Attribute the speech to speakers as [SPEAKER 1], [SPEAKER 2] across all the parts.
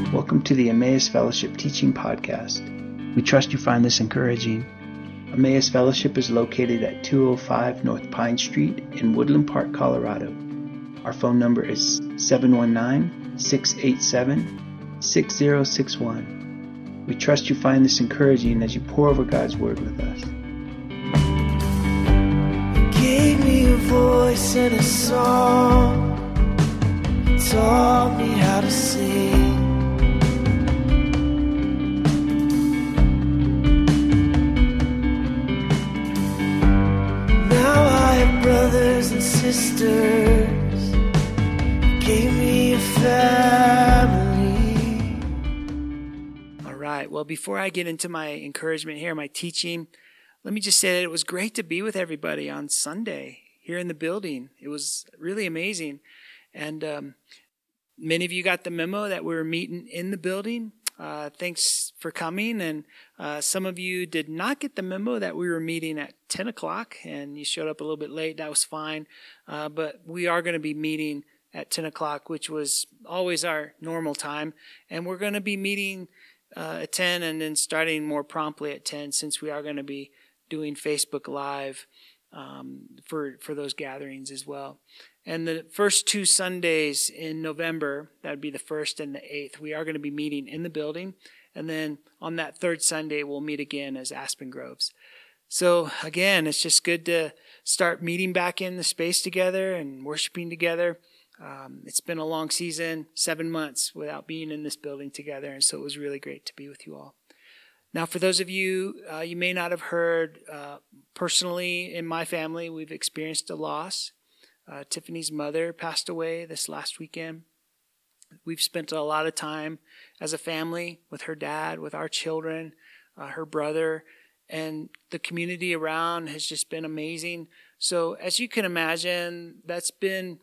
[SPEAKER 1] Welcome to the Emmaus Fellowship Teaching Podcast. We trust you find this encouraging. Emmaus Fellowship is located at 205 North Pine Street in Woodland Park, Colorado. Our phone number is 719-687-6061. We trust you find this encouraging as you pour over God's Word with us.
[SPEAKER 2] Gave me a voice and a song, taught me how to sing. Brothers and sisters, gave me a family.
[SPEAKER 3] All right, well, before I get into my encouragement here, my teaching, let me just say that it was great to be with everybody on Sunday here in the building. It was really amazing. And many of you got the memo that we were meeting in the building. Thanks for coming. And some of you did not get the memo that we were meeting at 10 o'clock and you showed up a little bit late. That was fine. But we are going to be meeting at 10 o'clock, which was always our normal time. And we're going to be meeting at 10 and then starting more promptly at 10, since we are going to be doing Facebook Live for those gatherings as well. And the first 2 Sundays in November, that would be the 1st and the 8th, we are going to be meeting in the building. And then on that 3rd Sunday, we'll meet again as Aspen Groves. So again, it's just good to start meeting back in the space together and worshiping together. It's been a long season, 7 months without being in this building together. And so it was really great to be with you all. Now, for those of you, you may not have heard, personally in my family, we've experienced a loss. Tiffany's mother passed away this last weekend. We've spent a lot of time as a family with her dad, with our children, her brother, and the community around has just been amazing. So as you can imagine, that's been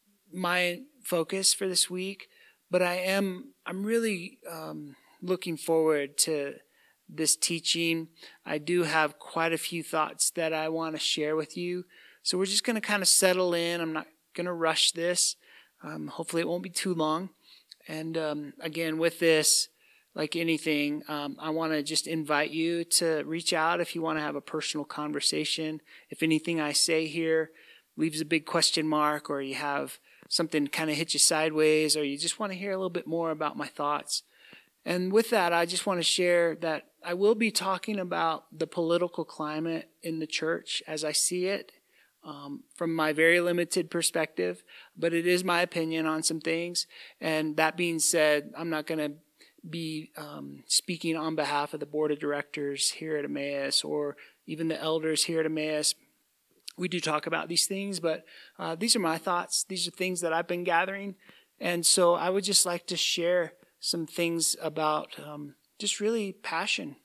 [SPEAKER 3] my focus for this week. But I'm really looking forward to this teaching. I do have quite a few thoughts that I want to share with you. So we're just going to kind of settle in. I'm not going to rush this. Hopefully it won't be too long. And again, with this, like anything, I want to just invite you to reach out if you want to have a personal conversation. If anything I say here leaves a big question mark, or you have something kind of hit you sideways, or you just want to hear a little bit more about my thoughts. And with that, I just want to share that I will be talking about the political climate in the church as I see it. From my very limited perspective, but it is my opinion on some things. And that being said, I'm not going to be speaking on behalf of the board of directors here at Emmaus or even the elders here at Emmaus. We do talk about these things, but these are my thoughts. These are things that I've been gathering. And so I would just like to share some things about just really passion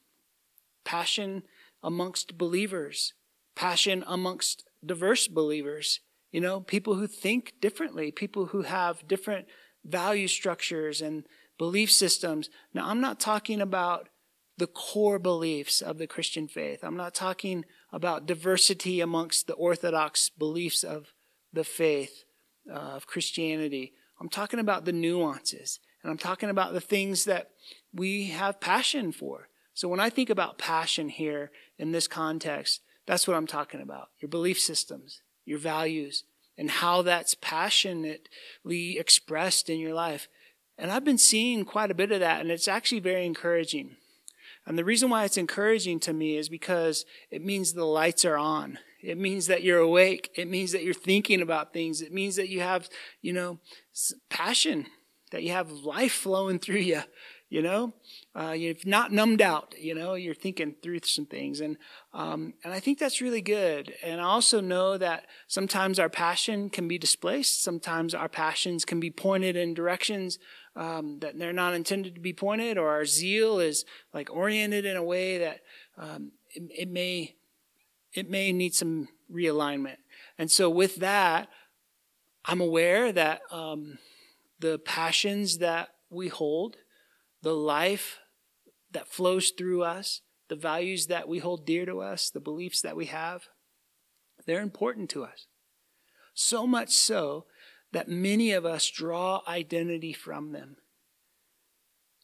[SPEAKER 3] amongst believers, passion amongst diverse believers, people who think differently, people who have different value structures and belief systems. Now, I'm not talking about the core beliefs of the Christian faith. I'm not talking about diversity amongst the orthodox beliefs of the faith of Christianity. I'm talking about the nuances, and I'm talking about the things that we have passion for. So when I think about passion here in this context, that's what I'm talking about. Your belief systems, your values, and how that's passionately expressed in your life. And I've been seeing quite a bit of that, and it's actually very encouraging. And the reason why it's encouraging to me is because it means the lights are on. It means that you're awake. It means that you're thinking about things. It means that you have, passion, that you have life flowing through you. You've not numbed out, you're thinking through some things. And I think that's really good. And I also know that sometimes our passion can be displaced. Sometimes our passions can be pointed in directions that they're not intended to be pointed, or our zeal is like oriented in a way that it may need some realignment. And so with that, I'm aware that the passions that we hold, the life that flows through us, the values that we hold dear to us, the beliefs that we have, they're important to us. So much so that many of us draw identity from them.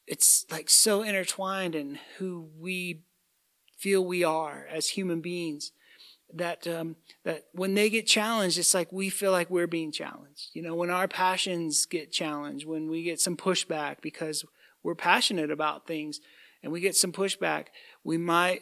[SPEAKER 3] it's like so intertwined in who we feel we are as human beings, that when they get challenged, it's like we feel like we're being challenged. When our passions get challenged, when we get some pushback because we're passionate about things and we get some pushback, we might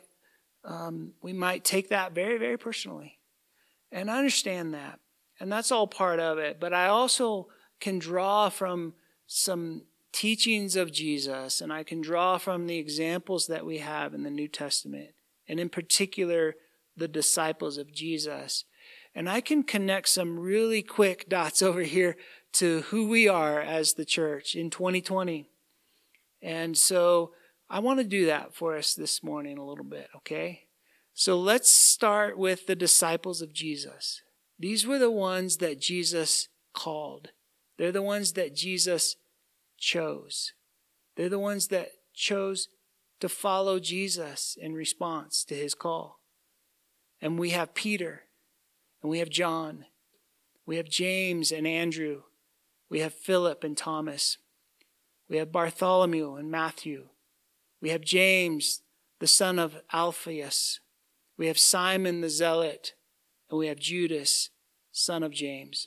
[SPEAKER 3] take that very, very personally. And I understand that. And that's all part of it. But I also can draw from some teachings of Jesus, and I can draw from the examples that we have in the New Testament, and in particular, the disciples of Jesus. And I can connect some really quick dots over here to who we are as the church in 2020. And so I want to do that for us this morning a little bit, okay? So let's start with the disciples of Jesus. These were the ones that Jesus called. They're the ones that Jesus chose. They're the ones that chose to follow Jesus in response to his call. And we have Peter, and we have John, we have James and Andrew, we have Philip and Thomas, we have Bartholomew and Matthew, we have James, the son of Alphaeus, we have Simon the Zealot, and we have Judas, son of James.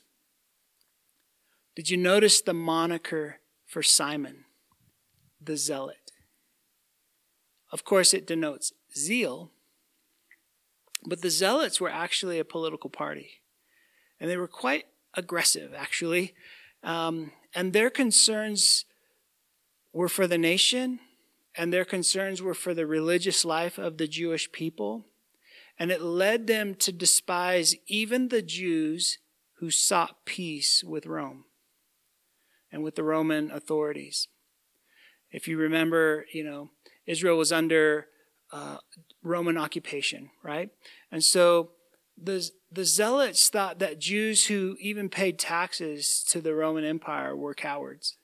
[SPEAKER 3] Did you notice the moniker for Simon, the Zealot? Of course, it denotes zeal, but the Zealots were actually a political party, and they were quite aggressive, actually. And their concerns were for the nation, and their concerns were for the religious life of the Jewish people. And it led them to despise even the Jews who sought peace with Rome and with the Roman authorities. If you remember, Israel was under Roman occupation, right? And so the Zealots thought that Jews who even paid taxes to the Roman Empire were cowards.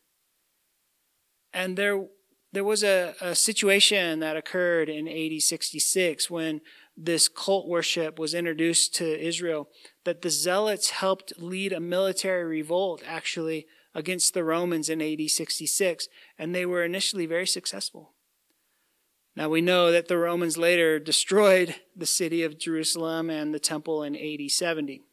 [SPEAKER 3] And there was a situation that occurred in AD 66 when this cult worship was introduced to Israel, that the Zealots helped lead a military revolt actually against the Romans in AD 66, and they were initially very successful. Now we know that the Romans later destroyed the city of Jerusalem and the temple in AD 70.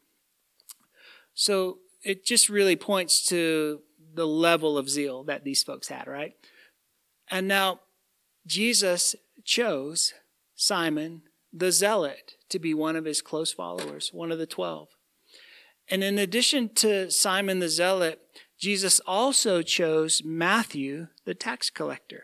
[SPEAKER 3] So it just really points to the level of zeal that these folks had, right? And now Jesus chose Simon the Zealot to be one of his close followers, one of the 12. And in addition to Simon the Zealot, Jesus also chose Matthew the tax collector.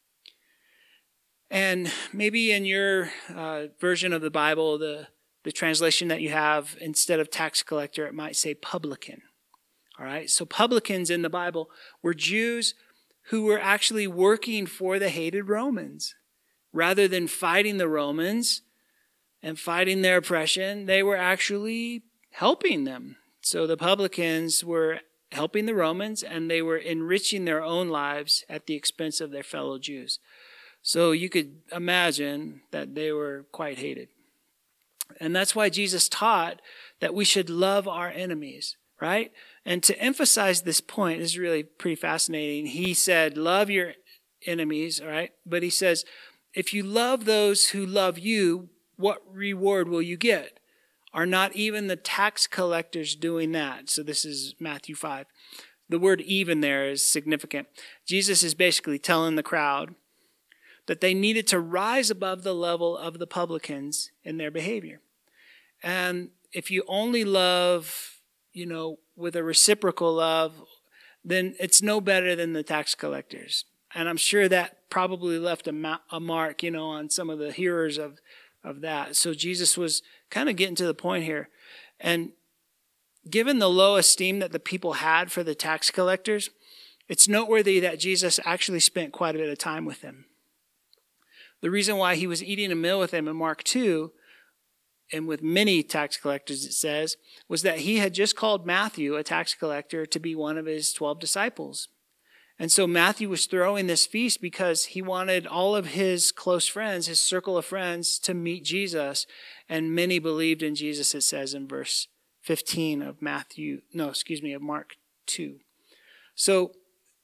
[SPEAKER 3] And maybe in your version of the Bible, the translation that you have, instead of tax collector, it might say publican. All right, so publicans in the Bible were Jews who were actually working for the hated Romans. Rather than fighting the Romans and fighting their oppression, they were actually helping them. So the publicans were helping the Romans, and they were enriching their own lives at the expense of their fellow Jews. So you could imagine that they were quite hated. And that's why Jesus taught that we should love our enemies, right? And to emphasize this point is really pretty fascinating. He said, love your enemies, all right? But he says, if you love those who love you, what reward will you get? Are not even the tax collectors doing that? So this is Matthew 5. The word even there is significant. Jesus is basically telling the crowd that they needed to rise above the level of the publicans in their behavior. And if you only love, with a reciprocal love, then it's no better than the tax collectors. And I'm sure that probably left a mark, on some of the hearers of that. So Jesus was kind of getting to the point here. And given the low esteem that the people had for the tax collectors, it's noteworthy that Jesus actually spent quite a bit of time with them. The reason why he was eating a meal with them in Mark 2, and with many tax collectors, it says, was that he had just called Matthew, a tax collector, to be one of his 12 disciples. And so Matthew was throwing this feast because he wanted all of his close friends, his circle of friends, to meet Jesus. And many believed in Jesus, it says in verse 15 of Mark 2. So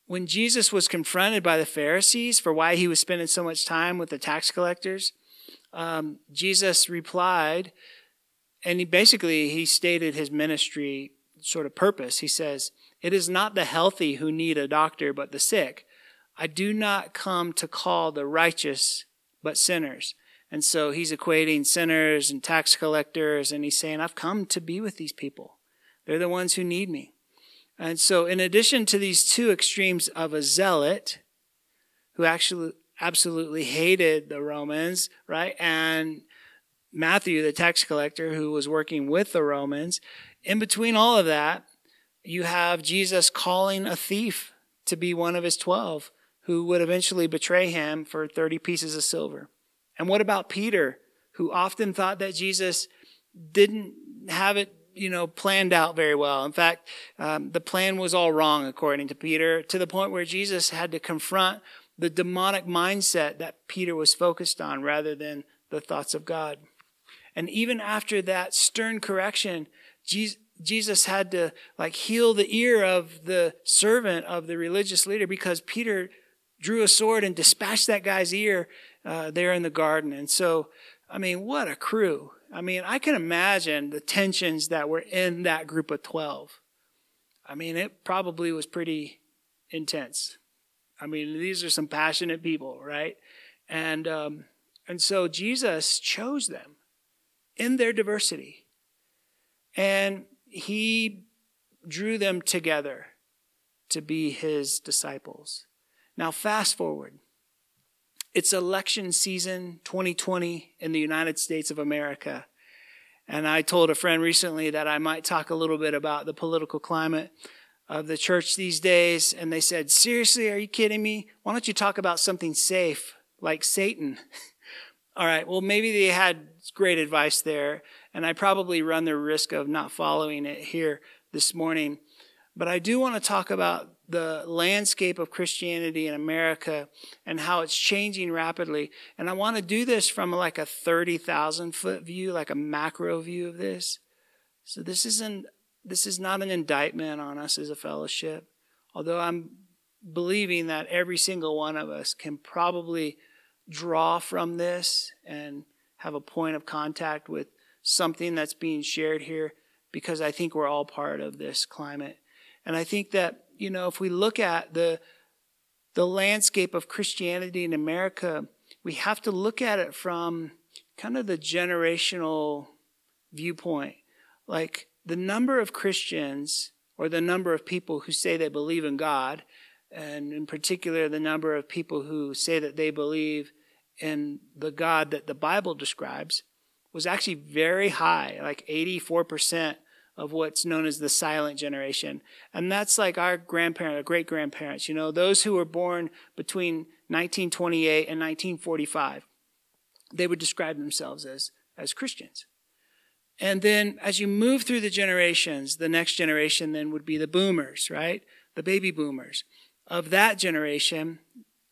[SPEAKER 3] when Jesus was confronted by the Pharisees for why he was spending so much time with the tax collectors, Jesus replied, and he stated his ministry sort of purpose. He says, "It is not the healthy who need a doctor, but the sick. I do not come to call the righteous, but sinners." And so he's equating sinners and tax collectors, and he's saying, I've come to be with these people. They're the ones who need me. And so in addition to these two extremes of a zealot who actually absolutely hated the Romans, right? And Matthew, the tax collector, who was working with the Romans, in between all of that, you have Jesus calling a thief to be one of his 12 who would eventually betray him for 30 pieces of silver. And what about Peter, who often thought that Jesus didn't have it, planned out very well. In fact, the plan was all wrong, according to Peter, to the point where Jesus had to confront the demonic mindset that Peter was focused on rather than the thoughts of God. And even after that stern correction, Jesus had to heal the ear of the servant of the religious leader because Peter drew a sword and dispatched that guy's ear there in the garden. And so, what a crew. I can imagine the tensions that were in that group of 12. It probably was pretty intense. These are some passionate people, right? And so Jesus chose them in their diversity. And he drew them together to be his disciples. Now, fast forward. It's election season 2020 in the United States of America. And I told a friend recently that I might talk a little bit about the political climate of the church these days. And they said, seriously, are you kidding me? Why don't you talk about something safe, like Satan? All right, well, maybe they had great advice there. And I probably run the risk of not following it here this morning. But I do want to talk about the landscape of Christianity in America and how it's changing rapidly. And I want to do this from a 30,000 foot view, like a macro view of this. So this is not an indictment on us as a fellowship, although I'm believing that every single one of us can probably draw from this and have a point of contact with something that's being shared here, because I think we're all part of this climate. And I think that, if we look at the landscape of Christianity in America, we have to look at it from kind of the generational viewpoint. Like the number of Christians, or the number of people who say they believe in God, and in particular the number of people who say that they believe in the God that the Bible describes, was actually very high, like 84% of what's known as the silent generation. And that's like our grandparents, our great-grandparents, those who were born between 1928 and 1945. They would describe themselves as Christians. And then as you move through the generations, the next generation then would be the boomers, right? The baby boomers. Of that generation,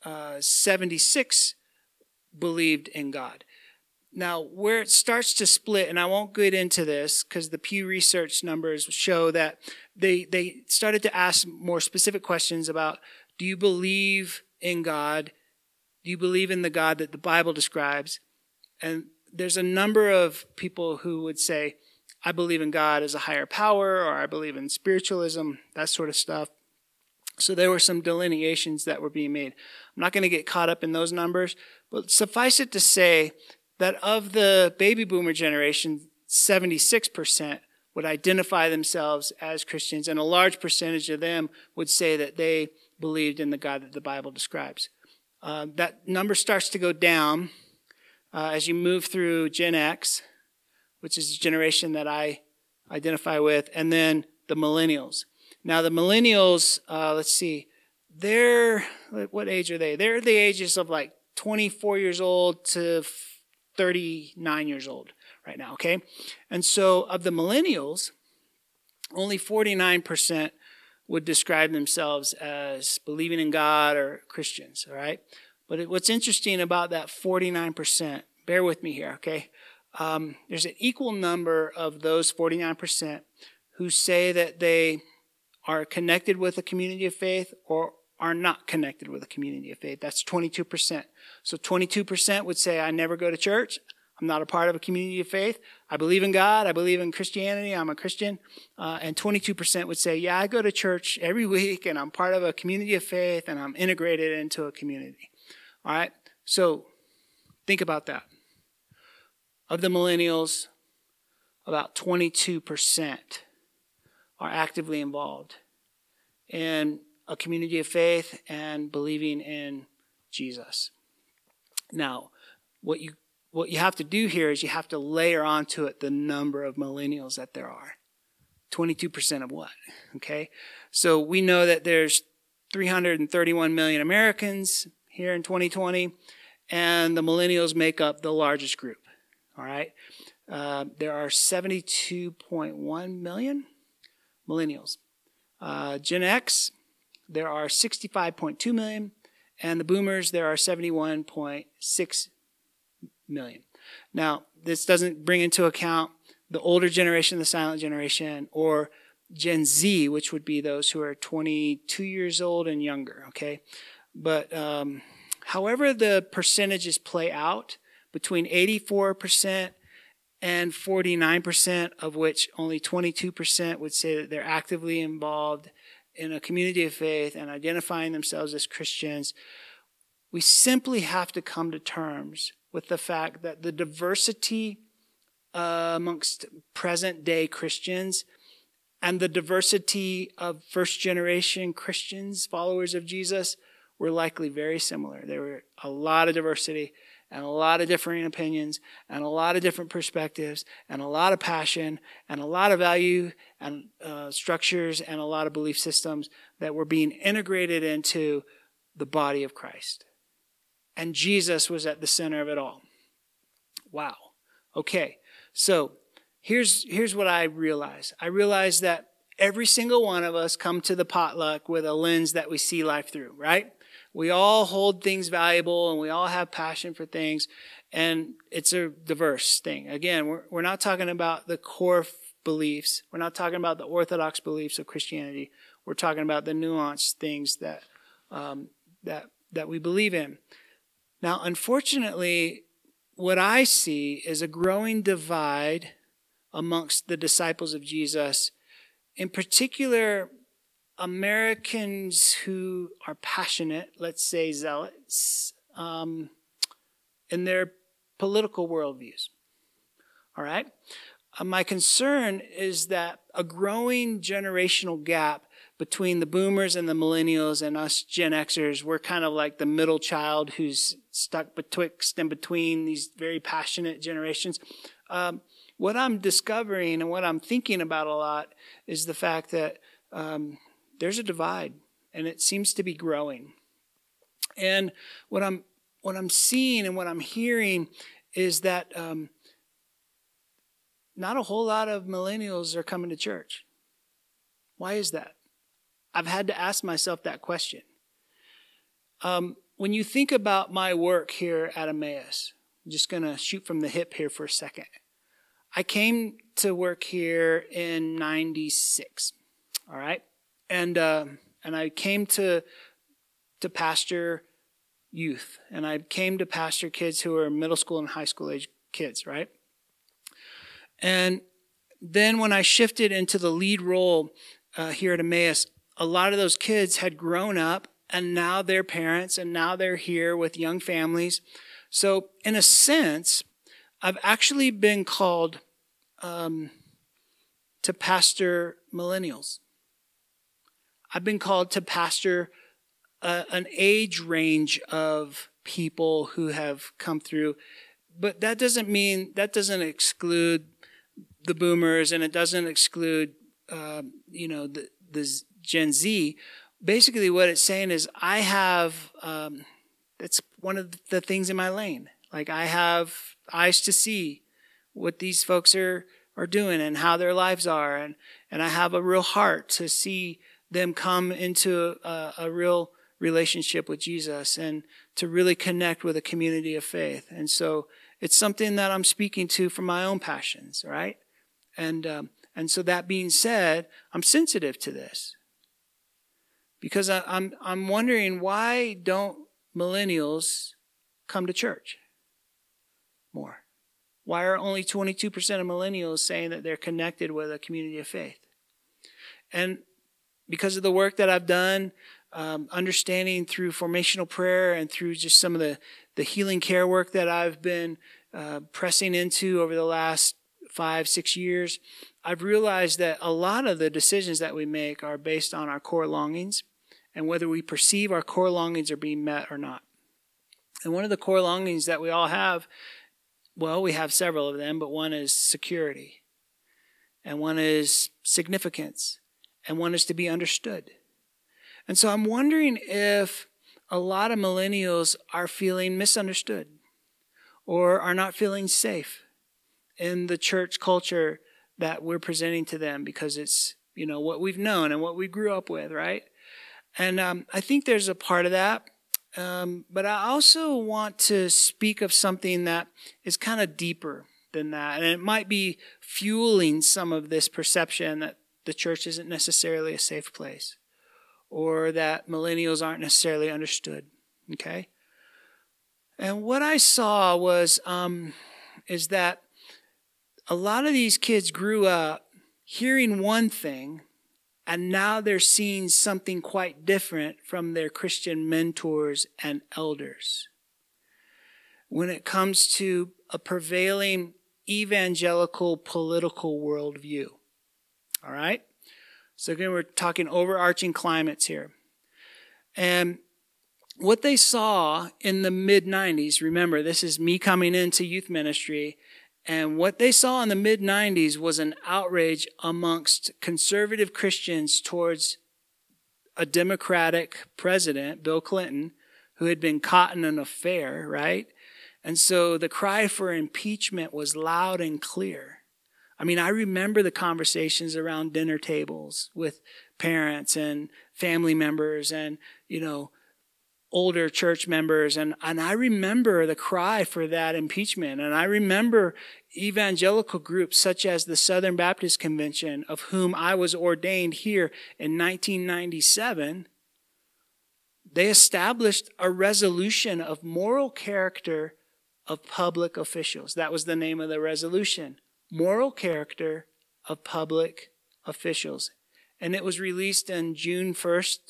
[SPEAKER 3] 76 believed in God. Now, where it starts to split, and I won't get into this because the Pew Research numbers show that they started to ask more specific questions about, do you believe in God? Do you believe in the God that the Bible describes? And there's a number of people who would say, I believe in God as a higher power, or I believe in spiritualism, that sort of stuff. So there were some delineations that were being made. I'm not going to get caught up in those numbers, but suffice it to say that of the baby boomer generation, 76% would identify themselves as Christians, and a large percentage of them would say that they believed in the God that the Bible describes. That number starts to go down as you move through Gen X, which is the generation that I identify with, and then the millennials. Now, the millennials, let's see, what age are they? They're the ages of 24 years old to 39 years old right now, okay? And so of the millennials, only 49% would describe themselves as believing in God or Christians, all right? But what's interesting about that 49%, bear with me here, okay? There's an equal number of those 49% who say that they are connected with a community of faith or are not connected with a community of faith. That's 22%. So 22% would say, I never go to church. I'm not a part of a community of faith. I believe in God. I believe in Christianity. I'm a Christian. And 22% would say, yeah, I go to church every week and I'm part of a community of faith and I'm integrated into a community. All right. So think about that. Of the millennials, about 22% are actively involved in a community of faith and believing in Jesus. Now, what you have to do here is you have to layer onto it the number of millennials that there are. 22% of what? Okay? So we know that there's 331 million Americans here in 2020, and the millennials make up the largest group. All right? There are 72.1 million millennials. Gen X, there are 65.2 million, and the boomers, there are 71.6 million. Now, this doesn't bring into account the older generation, the silent generation, or Gen Z, which would be those who are 22 years old and younger, okay? But however the percentages play out, between 84% and 49%, of which only 22% would say that they're actively involved in a community of faith and identifying themselves as Christians, we simply have to come to terms with the fact that the diversity amongst present-day Christians and the diversity of first-generation Christians, followers of Jesus, were likely very similar. There were a lot of diversity and a lot of differing opinions and a lot of different perspectives and a lot of passion and a lot of value and structures and a lot of belief systems that were being integrated into the body of Christ. And Jesus was at the center of it all. Wow. Okay, so here's what I realize. I realize that every single one of us come to the potluck with a lens that we see life through, right? We all hold things valuable and we all have passion for things, and it's a diverse thing. Again, we're not talking about the core beliefs. We're not talking about the orthodox beliefs of Christianity. We're talking about the nuanced things that we believe in. Now, unfortunately, what I see is a growing divide amongst the disciples of Jesus, in particular, Americans who are passionate, let's say zealots, in their political worldviews. All right? My concern is that a growing generational gap between the boomers and the millennials and us Gen Xers, we're kind of like the middle child who's stuck betwixt and between these very passionate generations. What I'm discovering and what I'm thinking about a lot is the fact that there's a divide, and it seems to be growing. And what I'm seeing and what I'm hearing is that not a whole lot of millennials are coming to church. Why is that? I've had to ask myself that question. When you think about my work here at Emmaus, I'm just going to shoot from the hip here for a second. I came to work here in 96, all right? And I came to pastor youth, and I came to pastor kids who are middle school and high school age kids, right? And then when I shifted into the lead role here at Emmaus, a lot of those kids had grown up, and now they're parents, and now they're here with young families. So in a sense, I've actually been called to pastor millennials. I've been called to pastor an age range of people who have come through. But that doesn't exclude the boomers, and it doesn't exclude, the Gen Z. Basically what it's saying is I have, that's one of the things in my lane. Like I have eyes to see what these folks are doing and how their lives are. And I have a real heart to see them come into a real relationship with Jesus and to really connect with a community of faith. And so it's something that I'm speaking to from my own passions, right? And so that being said, I'm sensitive to this. Because I'm wondering, why don't millennials come to church more? Why are only 22% of millennials saying that they're connected with a community of faith? And because of the work that I've done, understanding through formational prayer and through just some of the healing care work that I've been pressing into over the last 5-6 years, I've realized that a lot of the decisions that we make are based on our core longings and whether we perceive our core longings are being met or not. And one of the core longings that we all have, well, we have several of them, but one is security, and one is significance, and one is to be understood. And so I'm wondering if a lot of millennials are feeling misunderstood or are not feeling safe in the church culture that we're presenting to them, because it's, what we've known and what we grew up with, right? And I think there's a part of that. But I also want to speak of something that is kind of deeper than that. And it might be fueling some of this perception that the church isn't necessarily a safe place, or that millennials aren't necessarily understood. Okay? And what I saw was, is that a lot of these kids grew up hearing one thing, and now they're seeing something quite different from their Christian mentors and elders when it comes to a prevailing evangelical political worldview. All right? So again, we're talking overarching climates here. And what they saw in the mid-90s, remember, this is me coming into youth ministry, and what they saw in the mid-90s was an outrage amongst conservative Christians towards a Democratic president, Bill Clinton, who had been caught in an affair, right? And so the cry for impeachment was loud and clear. I mean, I remember the conversations around dinner tables with parents and family members and, older church members. And I remember the cry for that impeachment. And I remember evangelical groups such as the Southern Baptist Convention, of whom I was ordained here in 1997. They established a resolution of moral character of public officials. That was the name of the resolution. Moral character of public officials. And it was released on June 1st,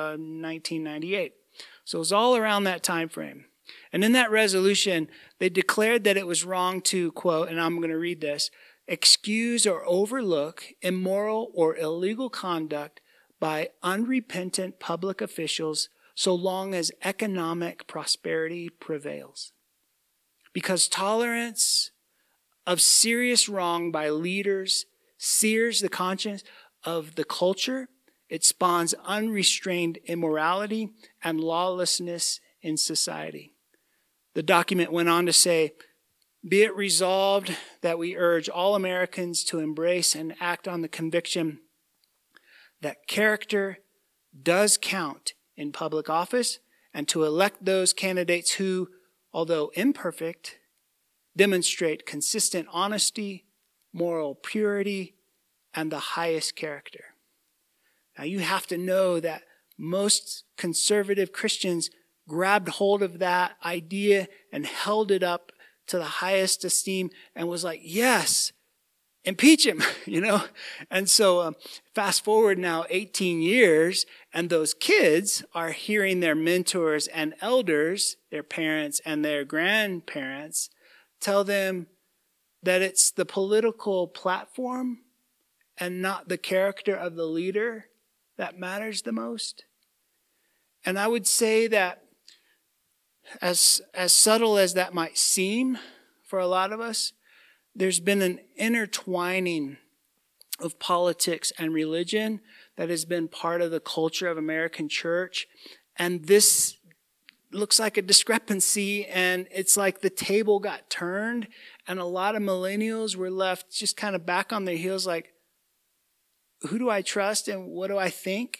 [SPEAKER 3] 1998. So it was all around that time frame. And in that resolution, they declared that it was wrong to, quote, and I'm going to read this, excuse or overlook immoral or illegal conduct by unrepentant public officials so long as economic prosperity prevails. Because tolerance of serious wrong by leaders sears the conscience of the culture. It spawns unrestrained immorality and lawlessness in society. The document went on to say, be it resolved that we urge all Americans to embrace and act on the conviction that character does count in public office, and to elect those candidates who, although imperfect, demonstrate consistent honesty, moral purity, and the highest character. Now, you have to know that most conservative Christians grabbed hold of that idea and held it up to the highest esteem and was like, yes, impeach him, And so fast forward now 18 years, and those kids are hearing their mentors and elders, their parents and their grandparents, tell them that it's the political platform and not the character of the leader that matters the most. And I would say that as subtle as that might seem for a lot of us, there's been an intertwining of politics and religion that has been part of the culture of American church. And this looks like a discrepancy, and it's like the table got turned, and a lot of millennials were left just kind of back on their heels like, who do I trust and what do I think?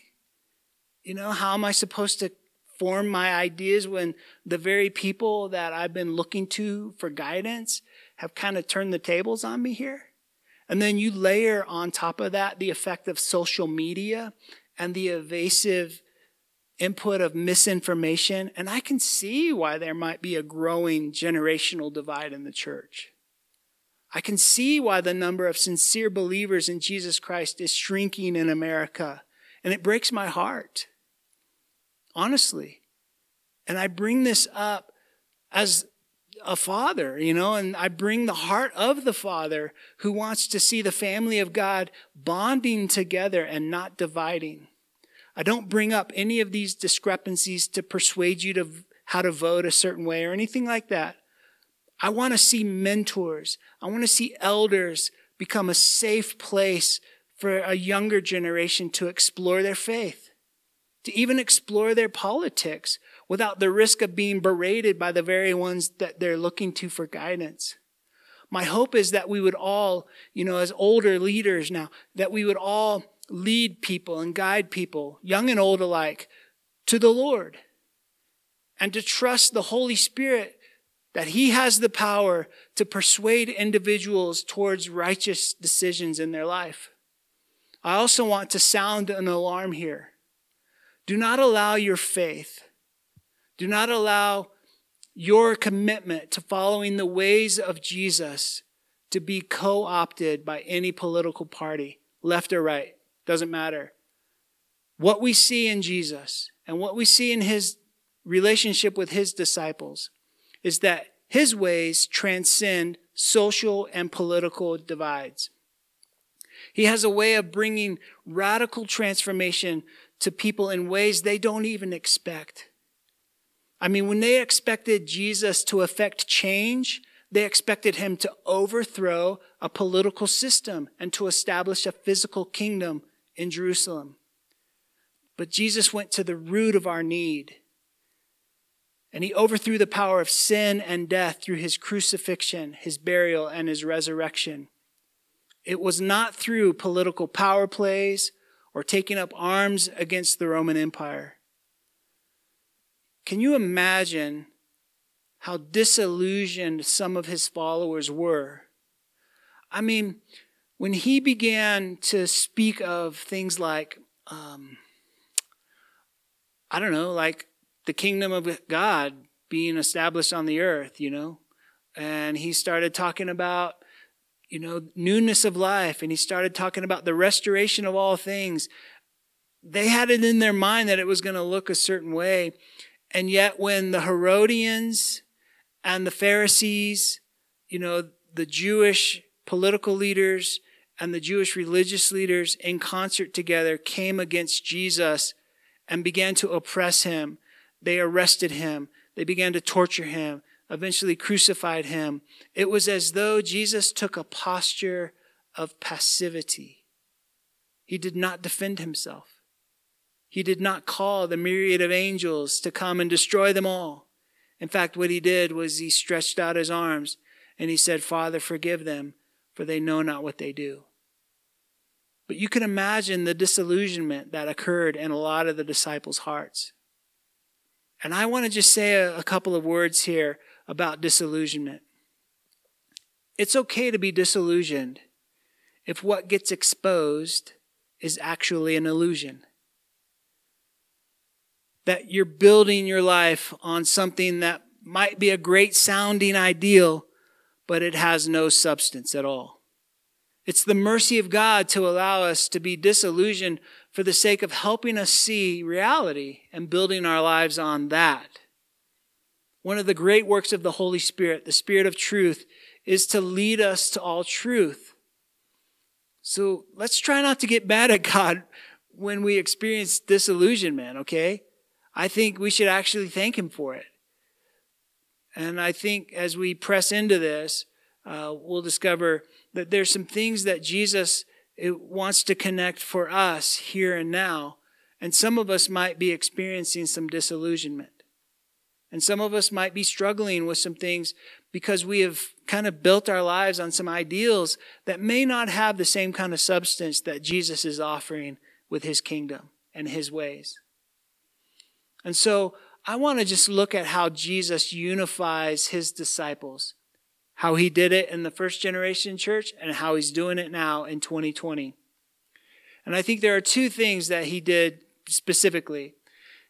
[SPEAKER 3] How am I supposed to form my ideas when the very people that I've been looking to for guidance have kind of turned the tables on me here? And then you layer on top of that the effect of social media and the evasive input of misinformation, and I can see why there might be a growing generational divide in the church. I can see why the number of sincere believers in Jesus Christ is shrinking in America, and it breaks my heart, honestly. And I bring this up as a father, and I bring the heart of the Father who wants to see the family of God bonding together and not dividing. I don't bring up any of these discrepancies to persuade you to how to vote a certain way or anything like that. I want to see mentors. I want to see elders become a safe place for a younger generation to explore their faith, to even explore their politics without the risk of being berated by the very ones that they're looking to for guidance. My hope is that we would all, as older leaders now, that we would all lead people and guide people, young and old alike, to the Lord and to trust the Holy Spirit that He has the power to persuade individuals towards righteous decisions in their life. I also want to sound an alarm here. Do not allow your faith, do not allow your commitment to following the ways of Jesus to be co-opted by any political party, left or right, doesn't matter. What we see in Jesus and what we see in His relationship with His disciples is that His ways transcend social and political divides. He has a way of bringing radical transformation to people in ways they don't even expect. I mean, when they expected Jesus to effect change, they expected Him to overthrow a political system and to establish a physical kingdom in Jerusalem. But Jesus went to the root of our need. And He overthrew the power of sin and death through His crucifixion, His burial, and His resurrection. It was not through political power plays or taking up arms against the Roman Empire. Can you imagine how disillusioned some of His followers were? I mean, when He began to speak of things like, like the kingdom of God being established on the earth, and He started talking about, newness of life, and He started talking about the restoration of all things. They had it in their mind that it was going to look a certain way. And yet when the Herodians and the Pharisees, the Jewish political leaders and the Jewish religious leaders in concert together came against Jesus and began to oppress Him, they arrested Him. They began to torture Him, eventually crucified Him. It was as though Jesus took a posture of passivity. He did not defend Himself. He did not call the myriad of angels to come and destroy them all. In fact, what He did was He stretched out His arms and He said, "Father, forgive them, for they know not what they do." But you can imagine the disillusionment that occurred in a lot of the disciples' hearts. And I want to just say a couple of words here about disillusionment. It's okay to be disillusioned if what gets exposed is actually an illusion. That you're building your life on something that might be a great sounding ideal, but it has no substance at all. It's the mercy of God to allow us to be disillusioned for the sake of helping us see reality and building our lives on that. One of the great works of the Holy Spirit, the Spirit of truth, is to lead us to all truth. So let's try not to get mad at God when we experience disillusionment, okay? I think we should actually thank Him for it. And I think as we press into this, we'll discover that there's some things that Jesus wants to connect for us here and now. And some of us might be experiencing some disillusionment. And some of us might be struggling with some things because we have kind of built our lives on some ideals that may not have the same kind of substance that Jesus is offering with His kingdom and His ways. And so I want to just look at how Jesus unifies His disciples, how He did it in the first generation church and how He's doing it now in 2020. And I think there are two things that He did specifically.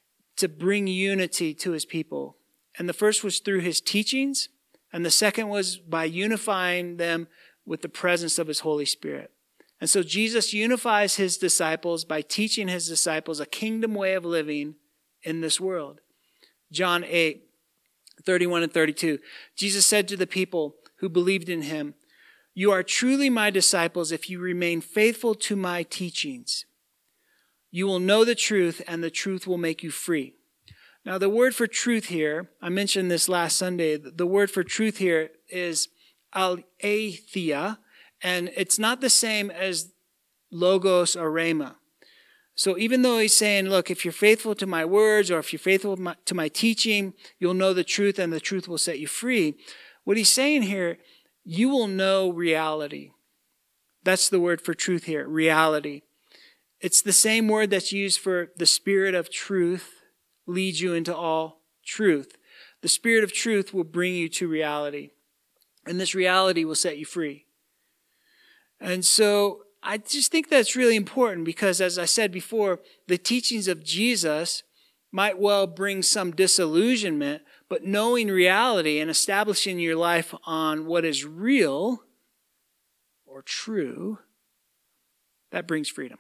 [SPEAKER 3] to bring unity to his people. And the first was through his teachings, and the second was by unifying them with the presence of his Holy Spirit. And so Jesus unifies his disciples by teaching his disciples a kingdom way of living in this world. John 8:31 and 32. Jesus said to the people who believed in him, "You are truly my disciples if you remain faithful to my teachings. You will know the truth, and the truth will make you free." Now, the word for truth here, I mentioned this last Sunday, the word for truth here is aletheia, and it's not the same as logos or rhema. So even though he's saying, look, if you're faithful to my words, or if you're faithful to my teaching, you'll know the truth, and the truth will set you free. What he's saying here, you will know reality. That's the word for truth here, reality. It's the same word that's used for the Spirit of truth leads you into all truth. The Spirit of truth will bring you to reality, and this reality will set you free. And so I just think that's really important because, as I said before, the teachings of Jesus might well bring some disillusionment, but knowing reality and establishing your life on what is real or true, that brings freedom.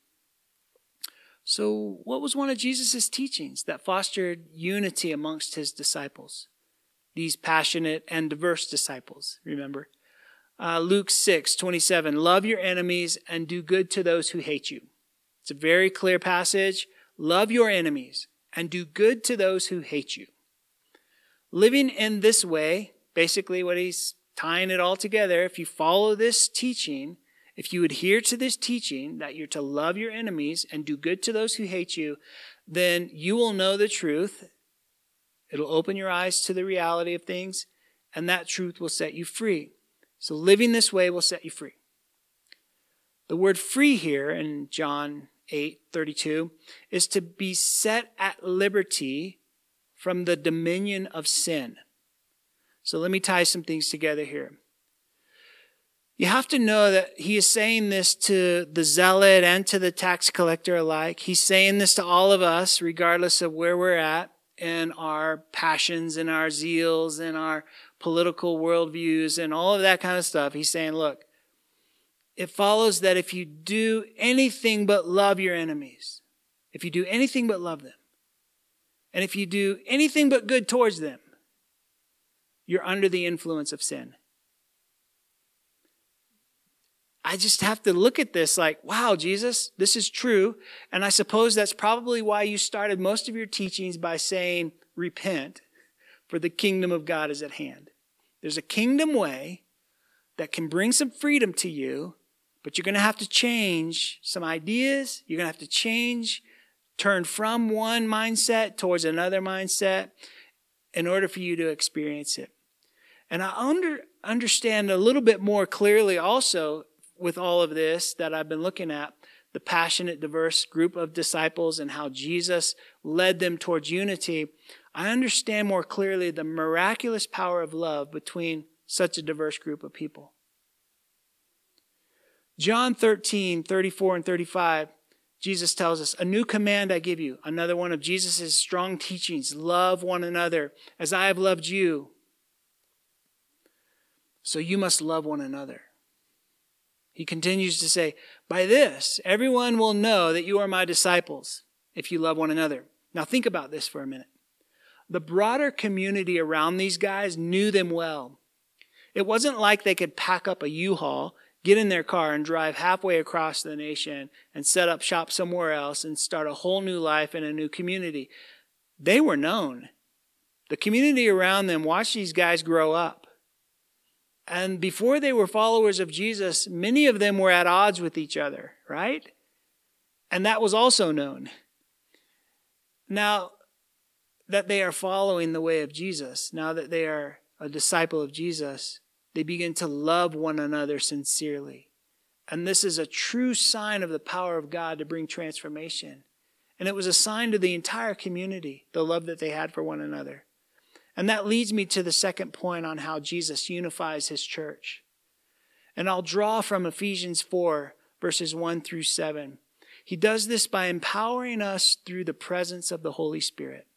[SPEAKER 3] So what was one of Jesus' teachings that fostered unity amongst his disciples? These passionate and diverse disciples, remember? Luke 6:27, love your enemies and do good to those who hate you. It's a very clear passage. Love your enemies and do good to those who hate you. Living in this way, basically what he's tying it all together, if you follow this teaching, if you adhere to this teaching that you're to love your enemies and do good to those who hate you, then you will know the truth. It'll open your eyes to the reality of things, and that truth will set you free. So living this way will set you free. The word free here in John 8:32 is to be set at liberty from the dominion of sin. So let me tie some things together here. You have to know that he is saying this to the zealot and to the tax collector alike. He's saying this to all of us, regardless of where we're at in our passions and our zeals and our political worldviews and all of that kind of stuff. He's saying, look, it follows that if you do anything but love your enemies, if you do anything but love them, and if you do anything but good towards them, you're under the influence of sin. I just have to look at this like, wow, Jesus, this is true. And I suppose that's probably why you started most of your teachings by saying, repent, for the kingdom of God is at hand. There's a kingdom way that can bring some freedom to you, but you're going to have to change some ideas. You're going to have to turn from one mindset towards another mindset in order for you to experience it. And I understand a little bit more clearly also with all of this that I've been looking at, the passionate, diverse group of disciples and how Jesus led them towards unity. I understand more clearly the miraculous power of love between such a diverse group of people. John 13:34 and 35, Jesus tells us, a new command I give you. Another one of Jesus' strong teachings, love one another as I have loved you. So you must love one another. He continues to say, by this, everyone will know that you are my disciples if you love one another. Now think about this for a minute. The broader community around these guys knew them well. It wasn't like they could pack up a U-Haul, get in their car and drive halfway across the nation and set up shop somewhere else and start a whole new life in a new community. They were known. The community around them watched these guys grow up. And before they were followers of Jesus, many of them were at odds with each other, right? And that was also known. Now that they are following the way of Jesus, now that they are a disciple of Jesus, they begin to love one another sincerely. And this is a true sign of the power of God to bring transformation. And it was a sign to the entire community, the love that they had for one another. And that leads me to the second point on how Jesus unifies his church. And I'll draw from Ephesians 4, verses 1 through 7. He does this by empowering us through the presence of the Holy Spirit.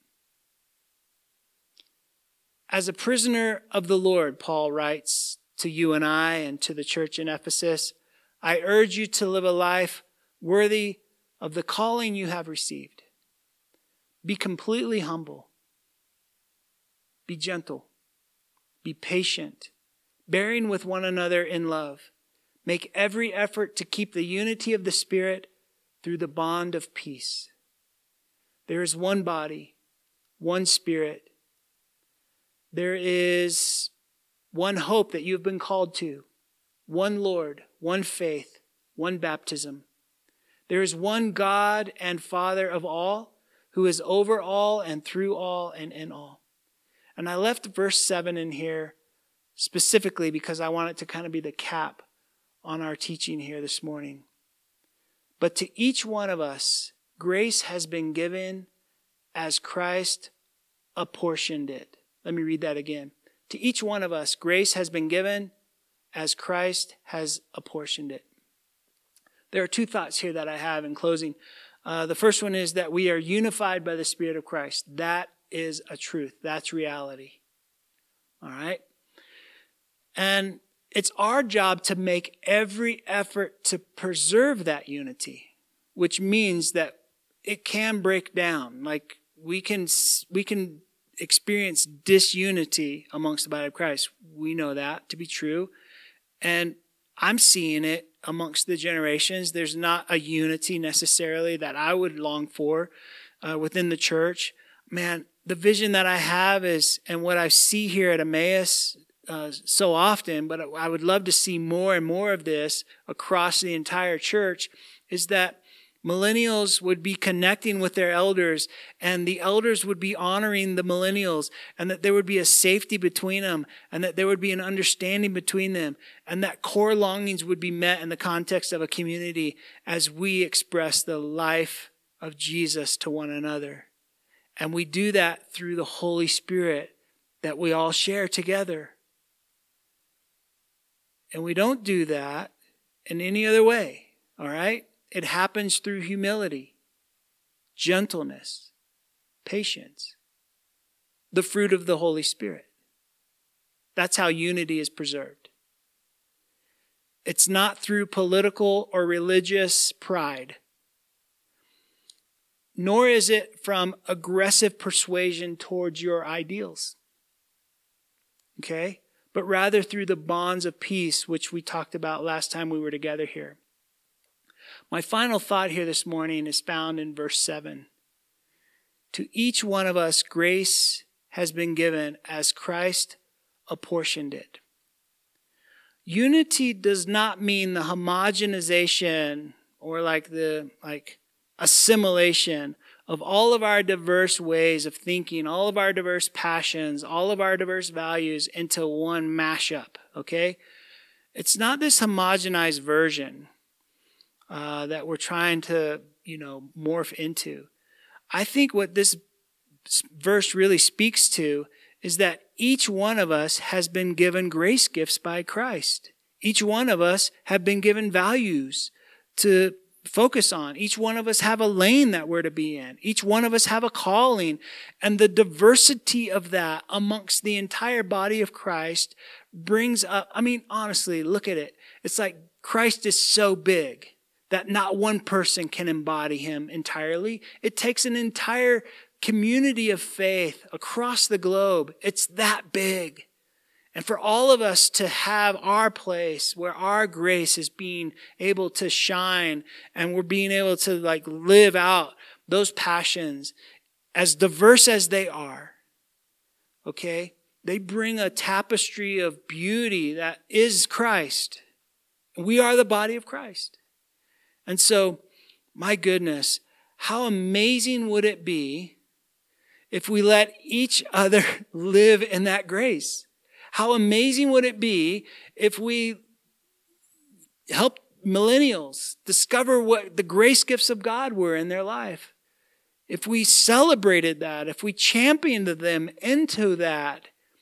[SPEAKER 3] As a prisoner of the Lord, Paul writes to you and I and to the church in Ephesus, I urge you to live a life worthy of the calling you have received. Be completely humble. Be gentle. Be patient, bearing with one another in love. Make every effort to keep the unity of the Spirit through the bond of peace. There is one body, one Spirit. There is one hope that you've been called to, one Lord, one faith, one baptism. There is one God and Father of all, who is over all and through all and in all. And I left verse 7 in here specifically because I want it to kind of be the cap on our teaching here this morning. But to each one of us, grace has been given as Christ apportioned it. Let me read that again. To each one of us, grace has been given as Christ has apportioned it. There are two thoughts here that I have in closing. The first one is that we are unified by the Spirit of Christ. That is a truth. That's reality. All right? And it's our job to make every effort to preserve that unity, which means that it can break down. Like we can experience disunity amongst the body of Christ. We know that to be true. And I'm seeing it amongst the generations. There's not a unity necessarily that I would long for within the church. Man, the vision that I have is, and what I see here at Emmaus so often, but I would love to see more and more of this across the entire church, is that millennials would be connecting with their elders, and the elders would be honoring the millennials, and that there would be a safety between them, and that there would be an understanding between them, and that core longings would be met in the context of a community as we express the life of Jesus to one another. And we do that through the Holy Spirit that we all share together. And we don't do that in any other way, all right? It happens through humility, gentleness, patience, the fruit of the Holy Spirit. That's how unity is preserved. It's not through political or religious pride, nor is it from aggressive persuasion towards your ideals, okay? But rather through the bonds of peace, which we talked about last time we were together here. My final thought here this morning is found in verse 7. To each one of us, grace has been given as Christ apportioned it. Unity does not mean the homogenization or like assimilation of all of our diverse ways of thinking, all of our diverse passions, all of our diverse values into one mashup, okay? It's not this homogenized version that we're trying to, morph into. I think what this verse really speaks to is that each one of us has been given grace gifts by Christ. Each one of us have been given values to focus on. Each one of us have a lane that we're to be in. Each one of us have a calling. And the diversity of that amongst the entire body of Christ brings up, honestly, look at it. It's like Christ is so big that not one person can embody him entirely. It takes an entire community of faith across the globe. It's that big. And for all of us to have our place where our grace is being able to shine and we're being able to live out those passions as diverse as they are, okay? They bring a tapestry of beauty that is Christ. We are the body of Christ. And so, my goodness, how amazing would it be if we let each other live in that grace? How amazing would it be if we helped millennials discover what the grace gifts of God were in their life? If we celebrated that, if we championed them into that,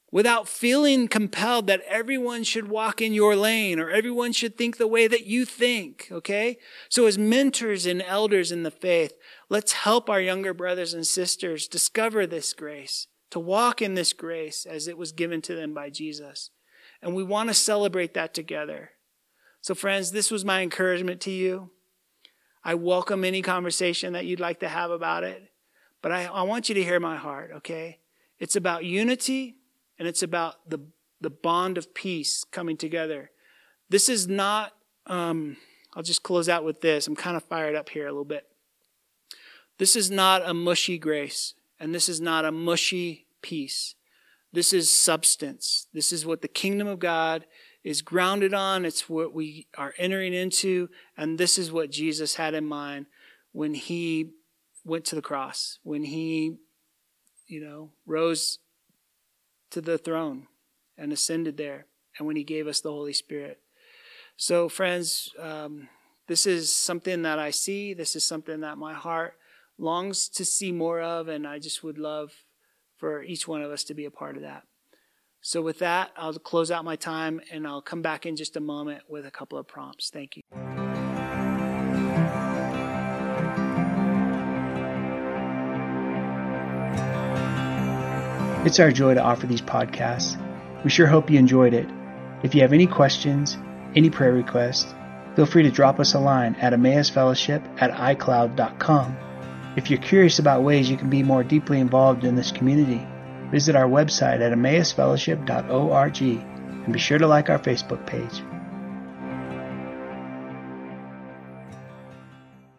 [SPEAKER 3] without feeling compelled that everyone should walk in your lane or everyone should think the way that you think, okay? So as mentors and elders in the faith, let's help our younger brothers and sisters discover this grace, to walk in this grace as it was given to them by Jesus. And we want to celebrate that together. So friends, this was my encouragement to you. I welcome any conversation that you'd like to have about it. But I want you to hear my heart, okay? It's about unity, and it's about the bond of peace coming together. This is not, I'll just close out with this. I'm kind of fired up here a little bit. This is not a mushy grace, and this is not a mushy peace. This is substance. This is what the kingdom of God is grounded on. It's what we are entering into, and this is what Jesus had in mind when he went to the cross, when he, rose to the throne and ascended there, and when he gave us the Holy Spirit. So friends, this is something that I see. This is something that my heart longs to see more of, and I just would love for each one of us to be a part of that. So with that, I'll close out my time, and I'll come back in just a moment with a couple of prompts. Thank you.
[SPEAKER 1] It's our joy to offer these podcasts. We sure hope you enjoyed it. If you have any questions, any prayer requests, feel free to drop us a line at emmausfellowship@icloud.com. If you're curious about ways you can be more deeply involved in this community, visit our website at emmausfellowship.org and be sure to like our Facebook page.